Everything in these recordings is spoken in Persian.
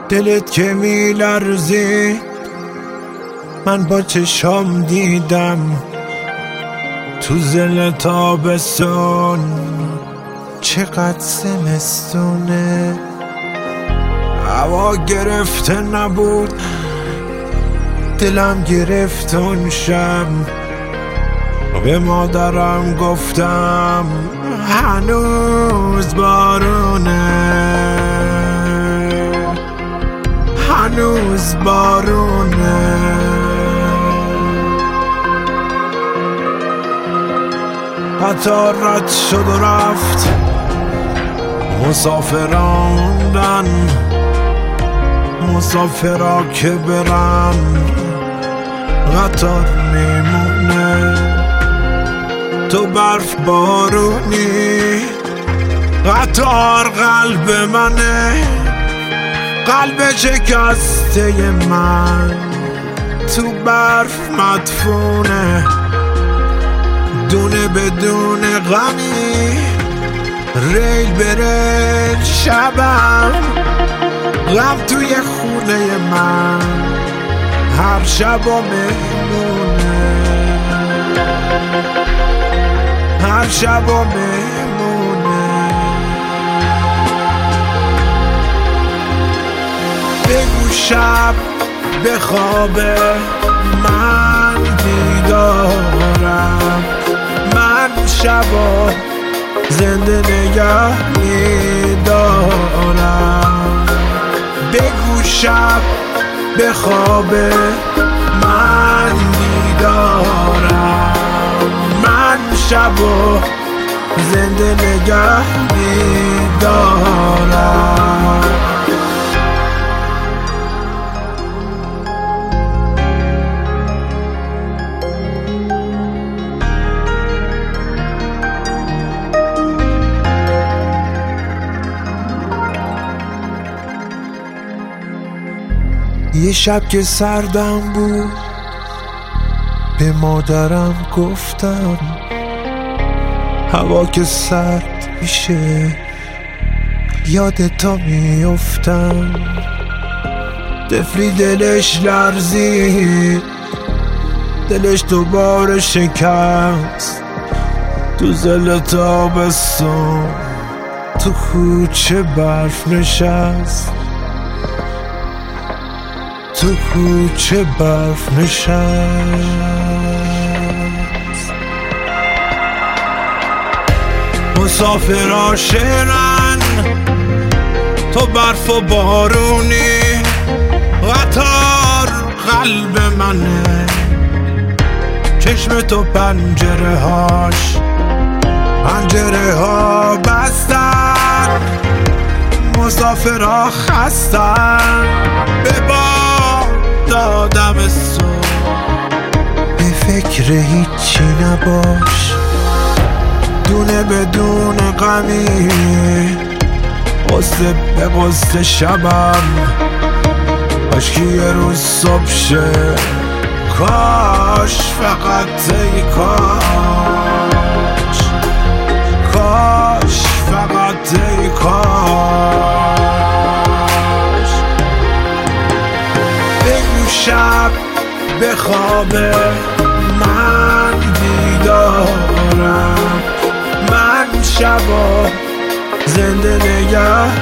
دلت که میلرزید من با چشام دیدم تو زل تابستون چقدر زمستونه. هوا گرفته نبود دلم گرفت اون شب، به مادرم گفتم هنوز بارونه، هنوز بارونه. قطار رد شد و رفت، مسافراندن مسافرا که برن قطار میمونه. تو برف بارونی قطار قلب منه، قلب شکسته من تو برف مدفونه. دونه بدون غمی ریل بره شبم، غم توی خونه من هر شب و مهمونه، هر شب و مهمونه. بگو شب به خوابه من بیدارم، من شبا زنده نگه میدارم. بگو شب به خوابه من بیدارم، من شبا زنده نگه میدارم. یه شب که سردم بود به مادرم گفتم هوا که سرد میشه یادتا میافتم. طفلی دلش لرزید، دلش دوباره شکست تو زل تابستون تو کوچه برف نشست، تو کوچه برف نشست. مسافرها شعرن تو برف و بارونی، قطار قلب منه چشم تو پنجره هاش، پنجره ها بستن مسافرها خستن. به دادم صبح به فکر هیچی نباش، دونه بدون غمی قصه به قصه شبم. کاش که یه روز صبح شه، کاش فقط ای کاش، کاش فقط ای کاش. بگو شب به خوابه من بیدارم، من شبا زنده نگه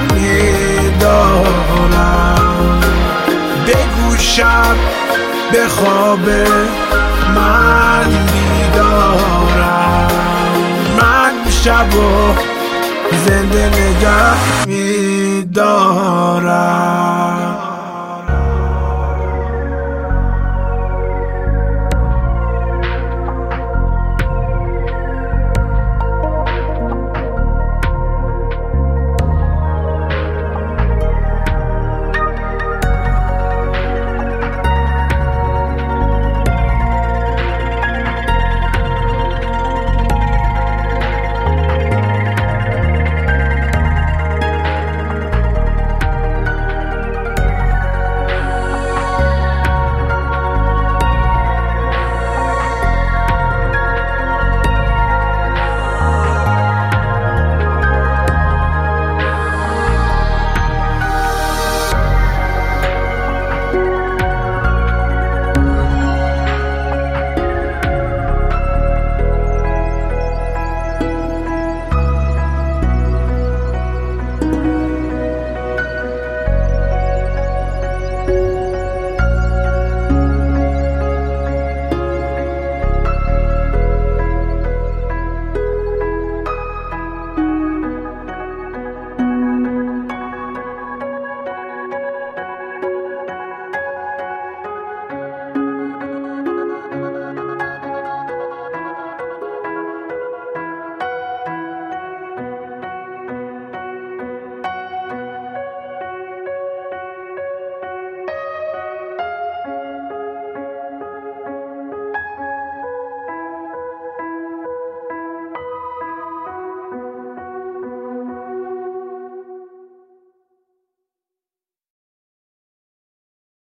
میدارم. بگو شب به خوابه من بیدارم، من شبا زنده نگه میدارم.